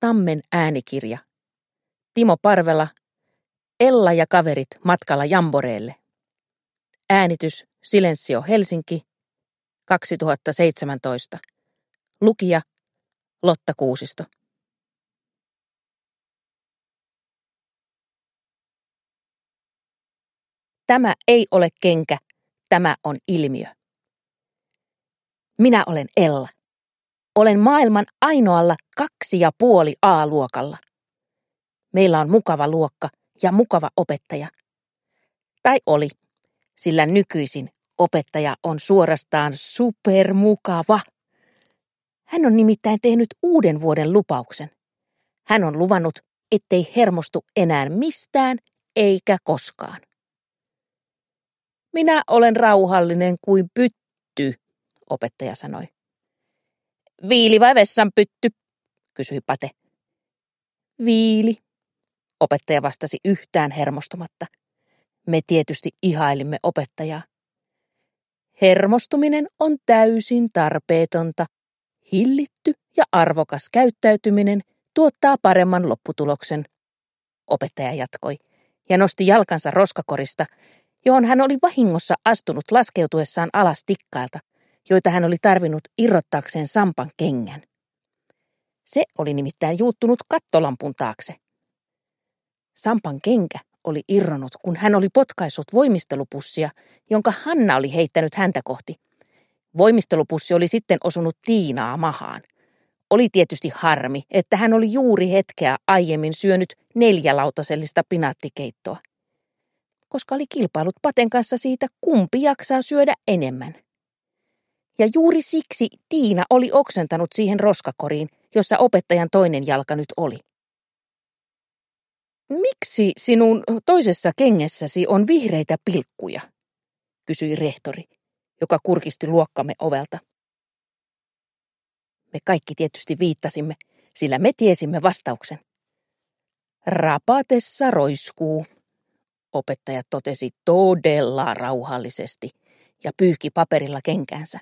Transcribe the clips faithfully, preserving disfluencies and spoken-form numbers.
Tammen äänikirja. Timo Parvela, Ella ja kaverit matkalla Jamboreelle. Äänitys Silensio Helsinki, kaksituhattaseitsemäntoista. Lukija Lotta Kuusisto. Tämä ei ole kenkä, tämä on ilmiö. Minä olen Ella. Olen maailman ainoalla kaksi ja puoli A-luokalla. Meillä on mukava luokka ja mukava opettaja. Tai oli, sillä nykyisin opettaja on suorastaan supermukava. Hän on nimittäin tehnyt uuden vuoden lupauksen. Hän on luvannut, ettei hermostu enää mistään eikä koskaan. Minä olen rauhallinen kuin pytty, opettaja sanoi. Viili vai vessanpytty, kysyi Pate. Viili, opettaja vastasi yhtään hermostumatta. Me tietysti ihailimme opettajaa. Hermostuminen on täysin tarpeetonta. Hillitty ja arvokas käyttäytyminen tuottaa paremman lopputuloksen, opettaja jatkoi ja nosti jalkansa roskakorista, johon hän oli vahingossa astunut laskeutuessaan alas tikkailta, joita hän oli tarvinnut irrottaakseen Sampan kengän. Se oli nimittäin juuttunut kattolampun taakse. Sampan kenkä oli irronnut, kun hän oli potkaissut voimistelupussia, jonka Hanna oli heittänyt häntä kohti. Voimistelupussi oli sitten osunut Tiinaa mahaan. Oli tietysti harmi, että hän oli juuri hetkeä aiemmin syönyt neljälautasellista pinaattikeittoa, koska oli kilpailut Paten kanssa siitä, kumpi jaksaa syödä enemmän. Ja juuri siksi Tiina oli oksentanut siihen roskakoriin, jossa opettajan toinen jalka nyt oli. Miksi sinun toisessa kengässäsi on vihreitä pilkkuja, kysyi rehtori, joka kurkisti luokkamme ovelta. Me kaikki tietysti viittasimme, sillä me tiesimme vastauksen. Rapatessa roiskuu, opettaja totesi todella rauhallisesti ja pyyhki paperilla kenkäänsä.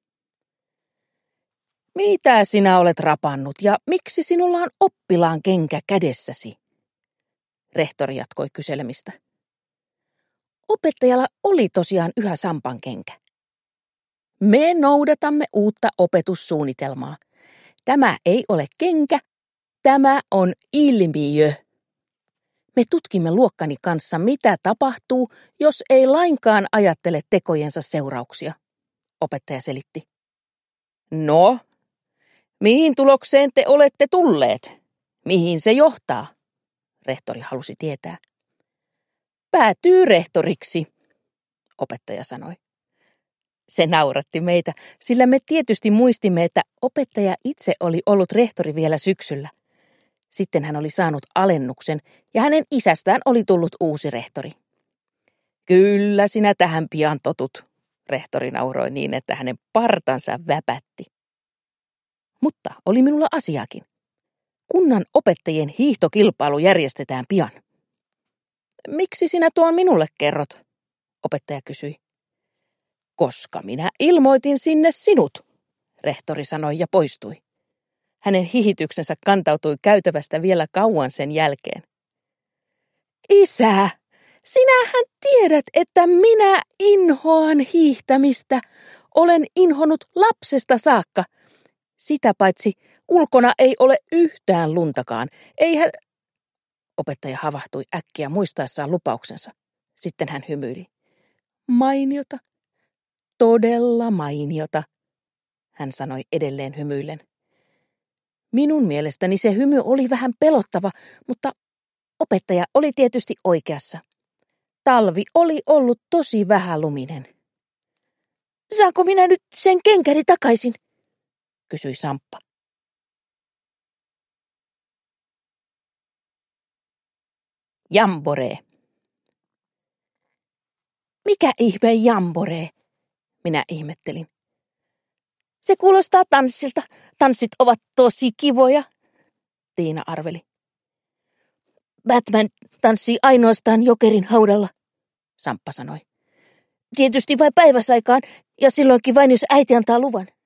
Mitä sinä olet rapannut ja miksi sinulla on oppilaan kenkä kädessäsi? Rehtori jatkoi kyselemistä. Opettajalla oli tosiaan yhä Sampan kenkä. Me noudatamme uutta opetussuunnitelmaa. Tämä ei ole kenkä, tämä on ilmiö. Me tutkimme luokkani kanssa, mitä tapahtuu, jos ei lainkaan ajattele tekojensa seurauksia, opettaja selitti. No, mihin tulokseen te olette tulleet? Mihin se johtaa? Rehtori halusi tietää. Päätyy rehtoriksi, opettaja sanoi. Se nauratti meitä, sillä me tietysti muistimme, että opettaja itse oli ollut rehtori vielä syksyllä. Sitten hän oli saanut alennuksen ja hänen isästään oli tullut uusi rehtori. Kyllä sinä tähän pian totut, rehtori nauroi niin, että hänen partansa väpätti. Mutta oli minulla asiakin. Kunnan opettajien hiihtokilpailu järjestetään pian. Miksi sinä tuon minulle kerrot? Opettaja kysyi. Koska minä ilmoitin sinne sinut, rehtori sanoi ja poistui. Hänen hihityksensä kantautui käytävästä vielä kauan sen jälkeen. Isä, sinähän tiedät, että minä inhoan hiihtämistä. Olen inhonnut lapsesta saakka. Sitä paitsi ulkona ei ole yhtään luntakaan. Eihän... Opettaja havahtui äkkiä muistaessaan lupauksensa. Sitten hän hymyili. Mainiota. Todella mainiota, hän sanoi edelleen hymyillen. Minun mielestäni se hymy oli vähän pelottava, mutta opettaja oli tietysti oikeassa. Talvi oli ollut tosi vähäluminen. Saanko minä nyt sen kenkäni takaisin? Kysyi Samppa. Jamboree. Mikä ihme jamboree? Minä ihmettelin. Se kuulostaa tanssilta. Tanssit ovat tosi kivoja, Tiina arveli. Batman tanssii ainoastaan jokerin haudalla, Samppa sanoi. Tietysti vain päiväsaikaan ja silloinkin vain, jos äiti antaa luvan.